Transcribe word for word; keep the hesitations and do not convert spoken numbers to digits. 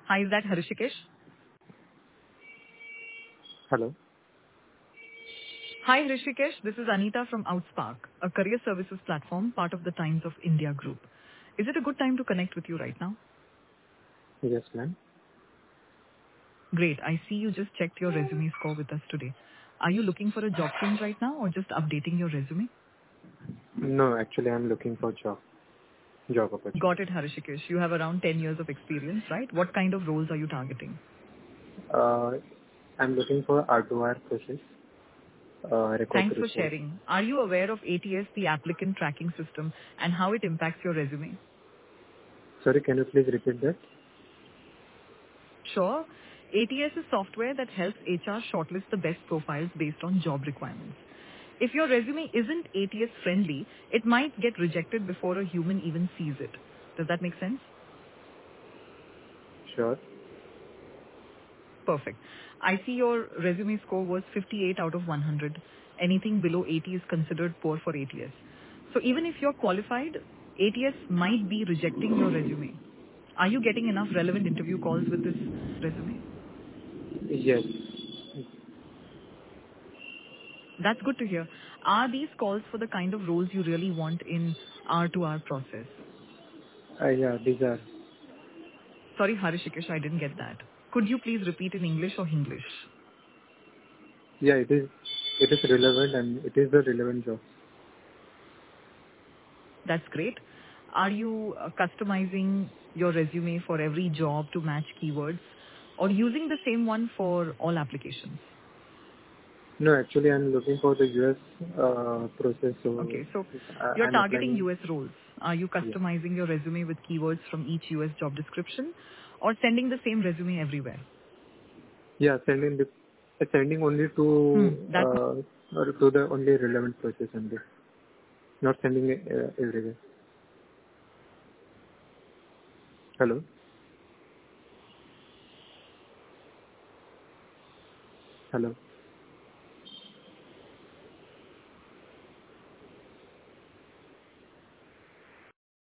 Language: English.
Hi, is that Harishikesh? Hello. Hi, Harishikesh. This is Anita from Outspark, a career services platform, part of the Times of India group. Is it a good time to connect with you right now? Yes, ma'am. Great. I see you just checked your resume score with us today. Are you looking for a job change right now or just updating your resume? No, actually, I'm looking for job job Got opportunity. it, Harishikesh. You have around ten years of experience, right? What kind of roles are you targeting? Uh, I'm looking for R two R process, uh, record Thanks to for report. sharing. Are you aware of A T S, the applicant tracking system, and how it impacts your resume? Sorry, can you please repeat that? Sure. A T S is software that helps H R shortlist the best profiles based on job requirements. If your resume isn't A T S friendly, it might get rejected before a human even sees it. Does that make sense? Sure. Perfect. I see your resume score was fifty-eight out of one hundred. Anything below eighty is considered poor for A T S. So even if you're qualified, A T S might be rejecting your resume. Are you getting enough relevant interview calls with this resume? Yes. That's good to hear. Are these calls for the kind of roles you really want in R to R process? Uh, yeah, these are. Sorry, Harishikesh, I didn't get that. Could you please repeat in English or Hinglish? Yeah, it is. It is relevant and it is the relevant job. That's great. Are you uh, customizing your resume for every job to match keywords or using the same one for all applications? No, actually, I'm looking for the U S uh, process, so Okay, so uh, you're I'm targeting applying. U S roles. Are you Yeah. customizing your resume with keywords from each U S job description or sending the same resume everywhere? Yeah, sending the uh, sending only Hmm, to that uh, or to the only relevant process only, not sending it uh, everywhere. Hello. Hello.